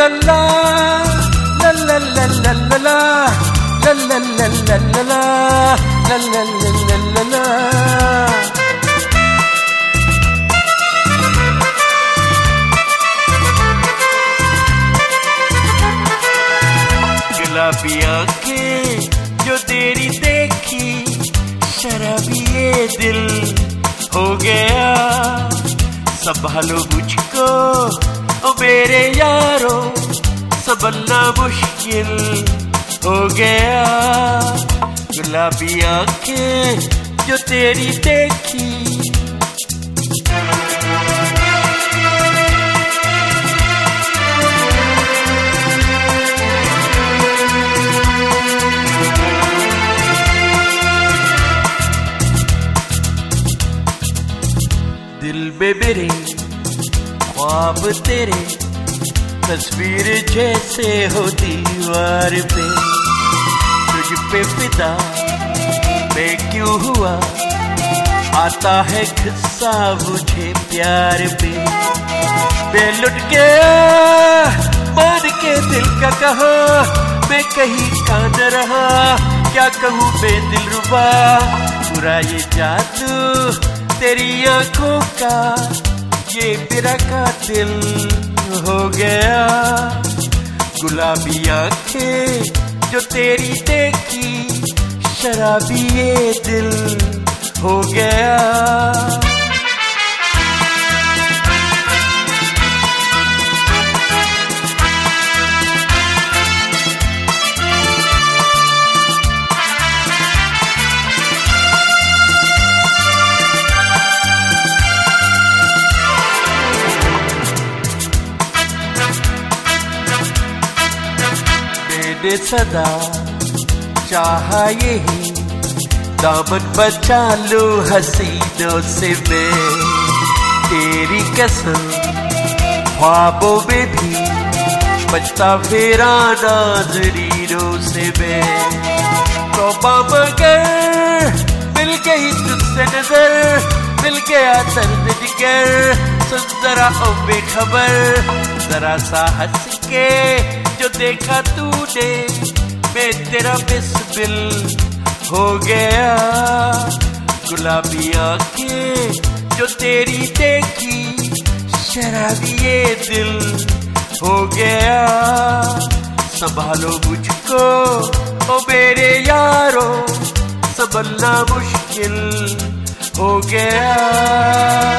ला ला ला ला ला ला ला ला ला ला ला ला ला ला ला ला। गुलाबी आंखें जो तेरी देखी, शराबी ये दिल हो गया। संभालो मुझको ओ मेरे यारो, संभलना मुश्किल हो गया। गुलाबी आंखें जो तेरी देखी। दिल में मेरे ख्वाब तेरे, तस्वीर जैसे हो दीवार पे। तुझ पे फिदा मैं क्यों हुआ, आता है गुस्सा मुझे प्यार पे। मैं लुट गया मान के दिल का कहा, मैं कहीं का न रहा। क्या कहूँ मैं दिलरुबा, पूरा ये जादू तेरी आंखों का, ये मेरा कातिल हो गया। गुलाबी आंखें जो तेरी देखी, शराबी ये दिल हो गया। मैंने सदा चाहा यही, दामन बचा लो हसीनों से मैं। तेरी कसम ख्वाबों में भी बचता फेरा नाज़रीनों से मैं। तौबा मगर मिल गई तुझसे नजर, मिल गया दर्द जिगर। सुन जरा ओ बेखबर, जरा सा हंस के जो देखा तूने, मैं तेरा बिस्मिल हो गया। गुलाबी आंखें जो तेरी देखी, शराबी ये दिल हो गया। संभालो मुझको ओ मेरे यारो, संभलना मुश्किल हो गया।